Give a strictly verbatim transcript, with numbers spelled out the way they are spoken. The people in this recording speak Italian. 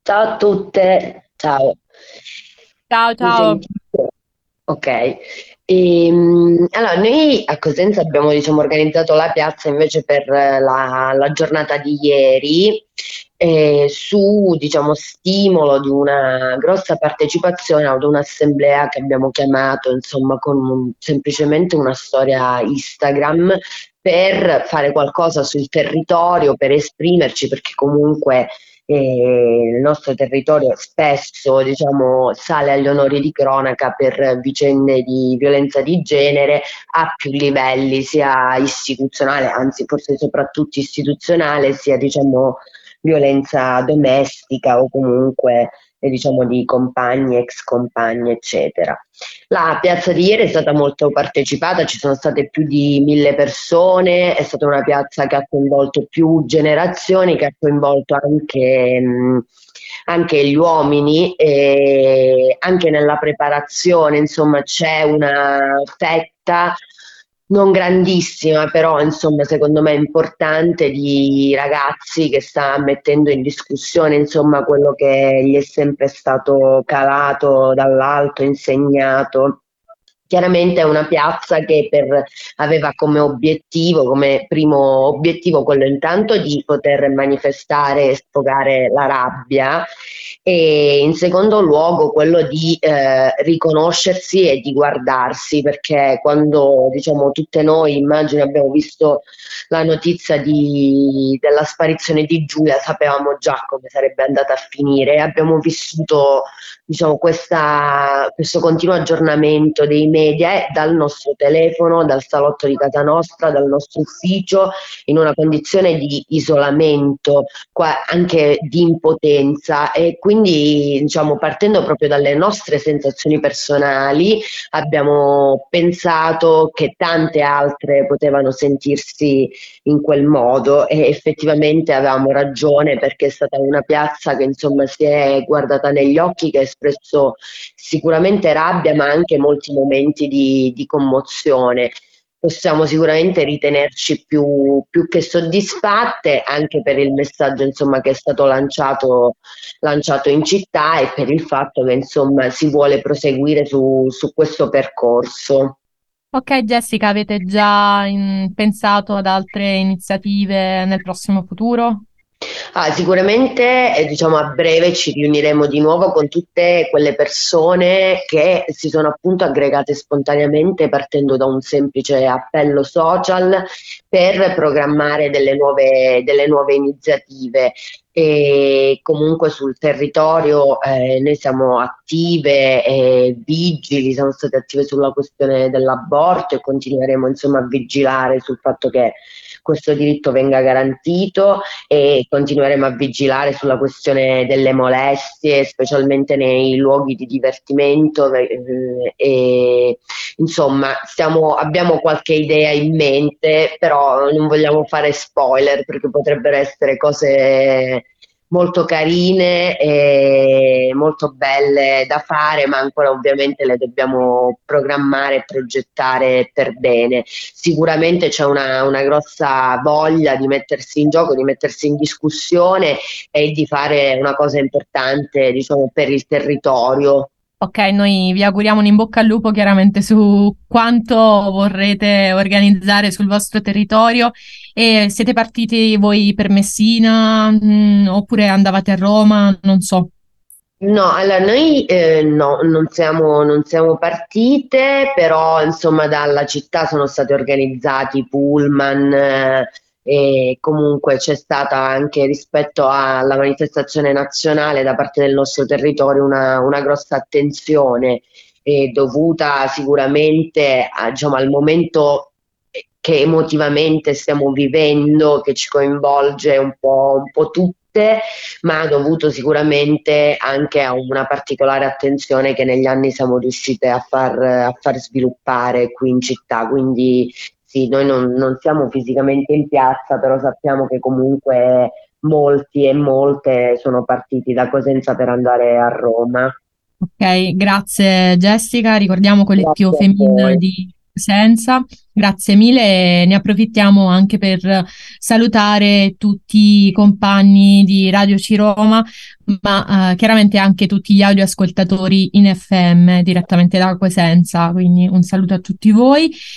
Ciao a tutte, ciao. Ciao, Mi ciao. sentite? Ok. Ehm, allora, noi a Cosenza abbiamo, diciamo, organizzato la piazza invece per eh, la, la giornata di ieri, eh, su, diciamo, stimolo di una grossa partecipazione ad un'assemblea che abbiamo chiamato, insomma, con un- semplicemente una storia Instagram per fare qualcosa sul territorio, per esprimerci, perché comunque e il nostro territorio spesso, diciamo, sale agli onori di cronaca per vicende di violenza di genere a più livelli, sia istituzionale, anzi forse soprattutto istituzionale, sia diciamo violenza domestica o comunque eh, diciamo di compagni, ex compagni, eccetera. La piazza di ieri è stata molto partecipata, ci sono state più di mille persone, è stata una piazza che ha coinvolto più generazioni, che ha coinvolto anche, mh, anche gli uomini e anche nella preparazione, insomma, c'è una fetta non grandissima, però insomma, secondo me importante di ragazzi che sta mettendo in discussione, insomma, quello che gli è sempre stato calato dall'alto, insegnato. Chiaramente è una piazza che per- aveva come obiettivo, come primo obiettivo, quello intanto di poter manifestare e sfogare la rabbia e in secondo luogo quello di eh, riconoscersi e di guardarsi, perché quando diciamo tutte noi, immagino, abbiamo visto la notizia di- della sparizione di Giulia, sapevamo già come sarebbe andata a finire. Abbiamo vissuto, diciamo, questa- questo continuo aggiornamento dei media eh, dal nostro telefono, dal salotto di casa nostra, dal nostro ufficio, in una condizione di isolamento, qua- anche di impotenza e quindi, diciamo, partendo proprio dalle nostre sensazioni personali, abbiamo pensato che tante altre potevano sentirsi in quel modo e effettivamente avevamo ragione perché è stata una piazza che insomma si è guardata negli occhi, che ha espresso sicuramente rabbia ma anche molti momenti di, di commozione. Possiamo sicuramente ritenerci più, più che soddisfatte anche per il messaggio insomma, che è stato lanciato, lanciato in città e per il fatto che insomma, si vuole proseguire su, su questo percorso. Ok, Jessica, avete già in- pensato ad altre iniziative nel prossimo futuro? Ah, sicuramente, eh, diciamo, a breve ci riuniremo di nuovo con tutte quelle persone che si sono appunto aggregate spontaneamente partendo da un semplice appello social per programmare delle nuove, delle nuove iniziative. E comunque sul territorio eh, noi siamo attive e vigili, siamo state attive sulla questione dell'aborto e continueremo insomma a vigilare sul fatto che questo diritto venga garantito e continueremo a vigilare sulla questione delle molestie, specialmente nei luoghi di divertimento eh, e insomma stiamo, abbiamo qualche idea in mente, però non vogliamo fare spoiler perché potrebbero essere cose molto carine e molto belle da fare, ma ancora ovviamente le dobbiamo programmare e progettare per bene. Sicuramente c'è una, una grossa voglia di mettersi in gioco, di mettersi in discussione e di fare una cosa importante, diciamo, per il territorio. Ok, noi vi auguriamo un in bocca al lupo chiaramente su quanto vorrete organizzare sul vostro territorio. E siete partiti voi per Messina, mm, oppure andavate a Roma? Non so. No, allora noi eh, no, non siamo, non siamo partite, però insomma dalla città sono stati organizzati pullman eh, e comunque c'è stata anche rispetto alla manifestazione nazionale da parte del nostro territorio una, una grossa attenzione eh, dovuta sicuramente a, diciamo, al momento che emotivamente stiamo vivendo, che ci coinvolge un po', un po' tutte ma ha dovuto sicuramente anche a una particolare attenzione che negli anni siamo riuscite a far, a far sviluppare qui in città. Quindi sì, noi non, non siamo fisicamente in piazza, però sappiamo che comunque molti e molte sono partiti da Cosenza per andare a Roma. Ok, grazie Jessica. Ricordiamo Collettivo Grazie a Femmin voi. di Cosenza. Grazie mille, ne approfittiamo anche per salutare tutti i compagni di Radio Ciroma, ma eh, chiaramente anche tutti gli audioascoltatori in F M direttamente da Cosenza, quindi un saluto a tutti voi.